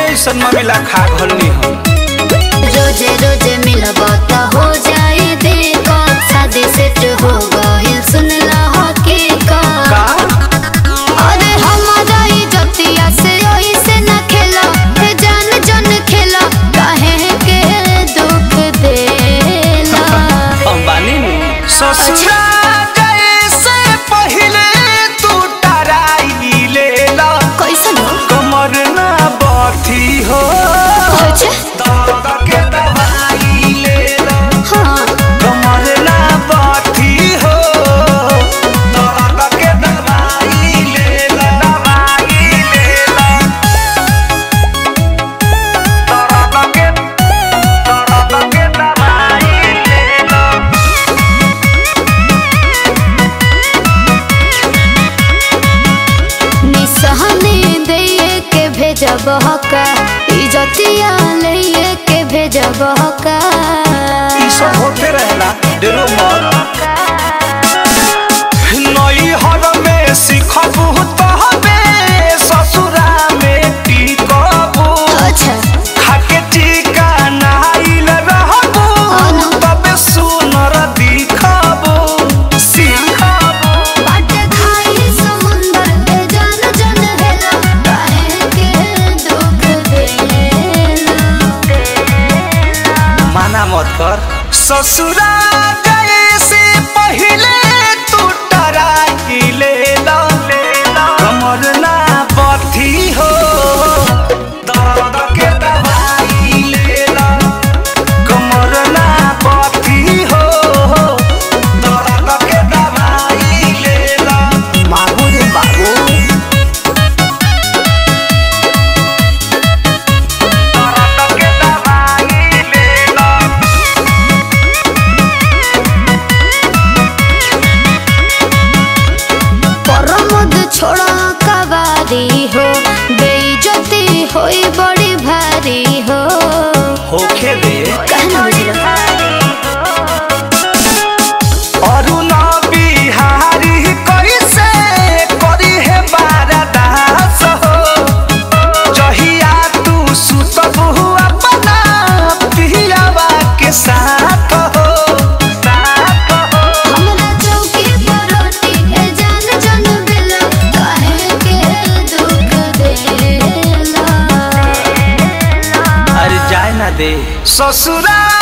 ऐसा मिला खा घलनी हम रोजे रोजे मिलब त हो जाए देखो शादी सेट हो गइल सुनला हकीकत का अरे हमारा इज्जतिया से ओइसे न खेला हे जान जन खेला काहे के दुख देला अंबानी ससुरा जैसे पहले तू टराई लेला कैसन हो कमर ना बाथी हो अच्छा दर्द के दवाई लेला हाँ कमर ना बाथी हो दर्द के दवाई लेला दवाई लेला दर्द के दवाई लेला निसहने दे के भेजब का इज्जतिया ले के भेजब का ई सब होते रहेला डेरो मत नई हर में सिखबू तहबे ससुरा में टिकबू अच्छा खाके टीका नाइल रहबू तबे सुनर दिखबू सिखबू बाट खाई समुंदर के जान जन हेला काहे के दुख देला माना मत कर ससुरा गए से पहले तू टराई लेला कमर ना बथी हो दर्द के दवाई लेला कमर ना बथी हो दर्द के दवाई लेला बाबू रे बाबू दर्द के दवाई लेला परमद छोड़ा कवारी हो बेइज्जती होई बड़ी भारी हो होखे दे कहना बुझला अरुणा बिहारी कैसे करी है बारदास हो जहिया तू सुतबू अपना पियावा के साथ हो हमरा चौकी पर रोटी ए जान जन बेला काहे के दुख देला अरे जाए ना दे ससुरा